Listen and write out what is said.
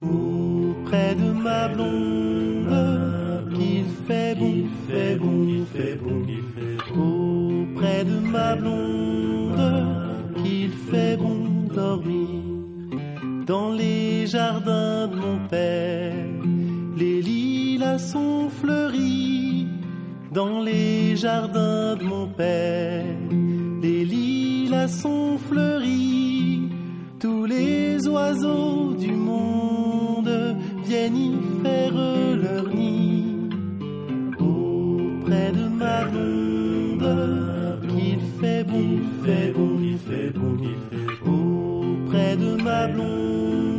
Auprès de ma blonde, qu'il fait bon, il fait bon, il fait bon, il fait bon. Auprès de ma blonde, qu'il fait bon dormir. Dans les jardins de mon père, les lilas sont fleuris. Dans les jardins de mon père, les lilas sont fleuris. Tous les oiseaux du monde viennent y faire leur nid. Auprès de ma blonde, qu'il fait bon, il fait bon, il fait bon, il fait bon. Auprès de ma blonde,